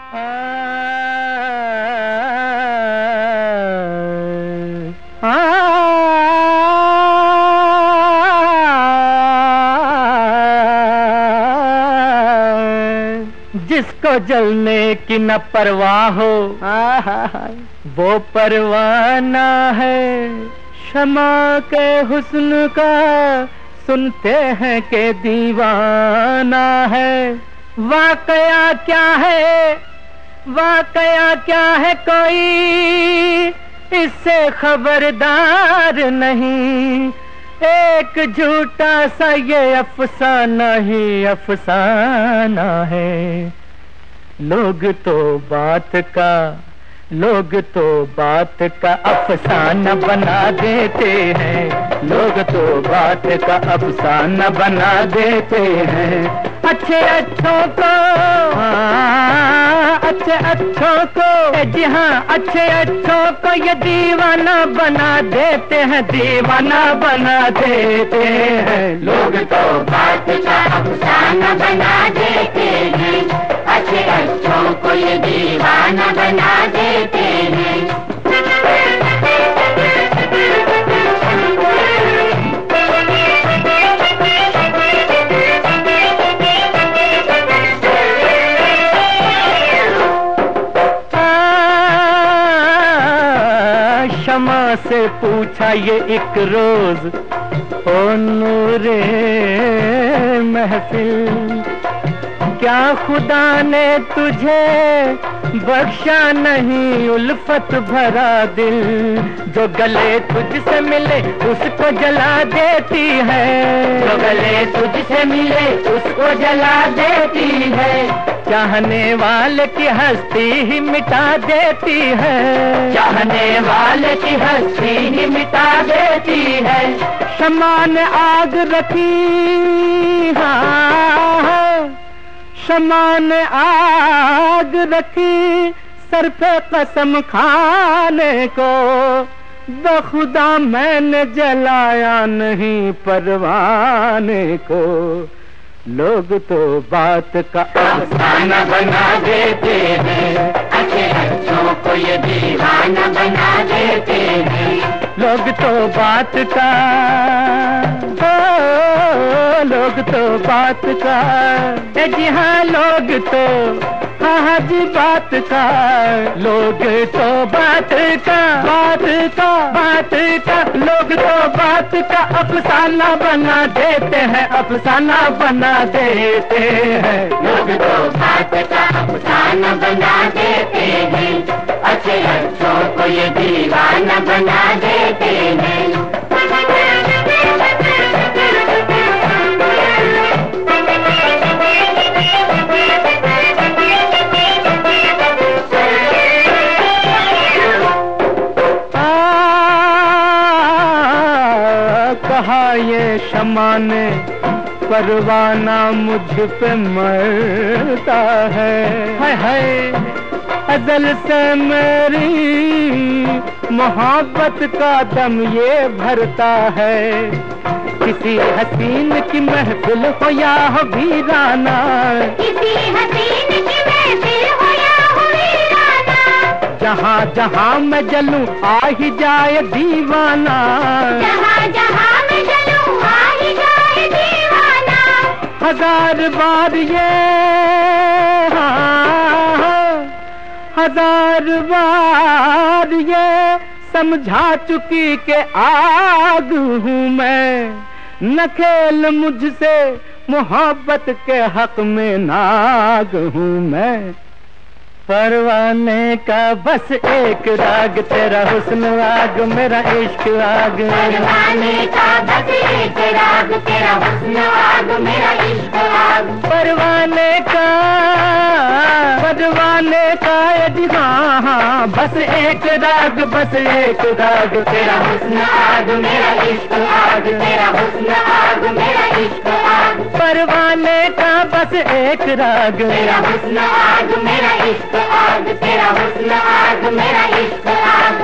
जिसको जलने की न परवाह हो वो परवाना है। शमा के हुस्न का सुनते हैं कि दीवाना है। वाकया क्या है, वाकया क्या है, कोई इससे खबरदार नहीं। एक झूठा सा ये अफसाना ही अफसाना है। लोग तो बात का अफसाना बना देते हैं। लोग तो बात का अफसाना बना देते हैं। अच्छे अच्छों को, अच्छे अच्छों को, जी हाँ, अच्छे अच्छों को ये दीवाना बना देते हैं, दीवाना बना देते हैं। लोग तो बात का अफसाना बना देते हैं। अच्छे अच्छों को ये दीवाना बना देते हैं। शमा से पूछा ये एक रोज, ओ नूरे महफिल, क्या खुदा ने तुझे बख्शा नहीं उल्फत भरा दिल। जो गले तुझसे मिले उसको जला देती है। जो गले तुझसे मिले उसको जला देती है। चाहने वाले की हस्ती ही मिटा देती है। चाहने वाले की हस्ती ही मिटा देती है। शमा ने आग रखी, हाँ, शमा ने आग रखी सर पे कसम खाने को। बखुदा मैंने जलाया नहीं परवाने को। लोग तो बात का अफसाना बना देते हैं। अच्छे अच्छों को ये दीवाना बना देते हैं। लोग तो बात का, लोग तो बात का, जी हाँ, लोग तो, हाँ जी, बात का। लोग तो बात का, बात का, लोग तो बात का अफसाना बना देते हैं, अफसाना बना देते हैं। लोग तो बात का अफसाना बना देते हैं। अच्छे अच्छों को ये दीवाना बना देते हैं। कहा ये शमा ने परवाना मुझ पे मरता है। हाय हाय, अज़ल से मेरी मोहब्बत का दम ये भरता है। किसी हसीन की महफिल हो या हो वीराना, किसी हसीन की महफिल हो या हो वीराना, जहाँ जहाँ मैं जलूं आ ही जाए दीवाना। जहाँ जहाँ मैं जलूं आ ही जाए दीवाना। हजार बार ये, हाँ, हजार बार ये समझा चुकी के आग हूँ मैं। न खेल मुझसे मोहब्बत के हक में नाग हूँ मैं। परवाने का बस एक राग, तेरा हुस्न आग मेरा इश्क आग। परवाने का बस एक राग, तेरा हुस्न आग मेरा इश्क आग। परवाने का, परवाने का, हाँ हाँ, बस एक राग, बस एक राग, तेरा हुस्न आग मेरा इश्क आग। तेरा हुस्न आग मेरा इश्क आग। परवाने का बस एक राग, तेरा हुस्न आग मेरा इश्क आग। तेरा हुस्न आग मेरा इश्क आग।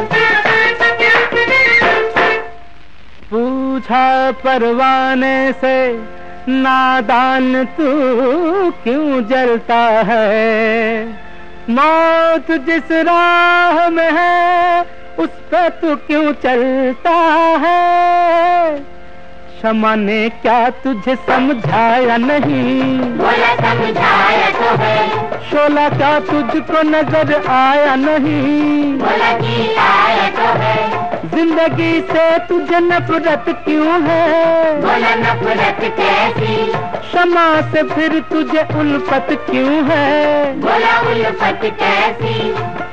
पूछा परवाने से, नादान तू क्यों जलता है। मौत जिस राह में है उस पे तू क्यों चलता है? क्षमा ने क्या तुझे समझाया नहीं? बोला समझाया तो है। शोला क्या तुझको नजर आया नहीं? बोला कि आया तो है। जिंदगी से तुझे नफरत क्यों है? बोला नफरत कैसी? क्षमा से फिर तुझे उल्फत क्यों है? बोला उल्फत कैसी?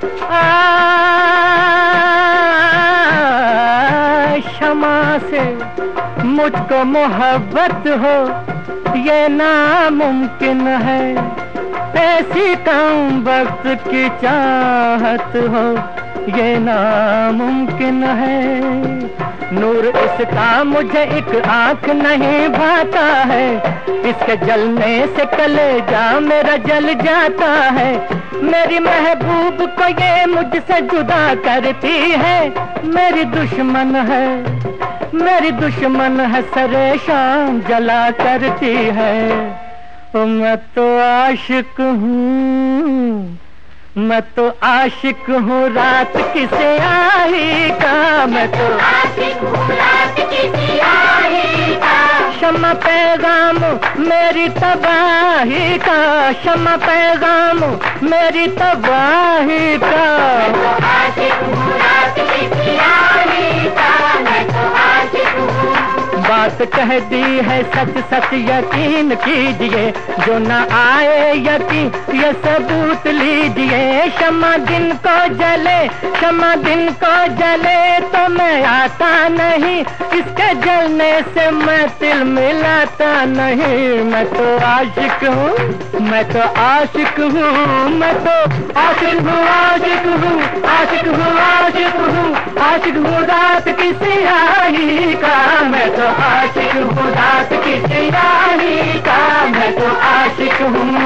क्षमा से मुझको मोहब्बत हो ये नामुमकिन है। ऐसी कम वक्त की चाहत हो ये नामुमकिन है। नूर इसका मुझे एक आंख नहीं भाता है। इसके जलने से कलेजा मेरा जल जाता है। मेरी महबूब को ये मुझसे जुदा करती है। मेरी दुश्मन है, मेरी दुश्मन है, सरे शाम जला करती है। मैं तो आशिक हूँ, मैं तो आशिक हूँ रात किसे आई का। मैं तो आशिक हूँ रात किसी आई का। क्षमा पैगाम मेरी तबाही का। क्षमा पैगाम मेरी तबाही का। मैं तो आशिक हूँ रात किसी आई का। मैं तो आशिक हूँ। बात कह दी है सच सच यकीन कीजिए। जो न आए यकीन ये सबूत लीजिए। क्षमा दिन को जले, क्षमा दिन को जले तो मैं आता नहीं। इसके जलने से मैं तिल मिलाता नहीं। मैं तो आशिक हूँ, मैं तो आशिक हूँ, मैं तो आशिक हूँ, आशिक हूँ, आशिक हूँ, आशिक हूँ, आशिक हूँ रात किसी आई का। मैं तो आशिक हूँ रात किसी आई का। मैं तो आशिक हूँ।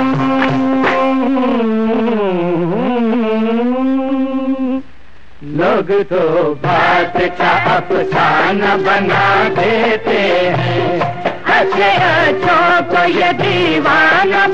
लोग तो बात का अफसाना बना देते हैं। अच्छे अच्छों को ये दीवाना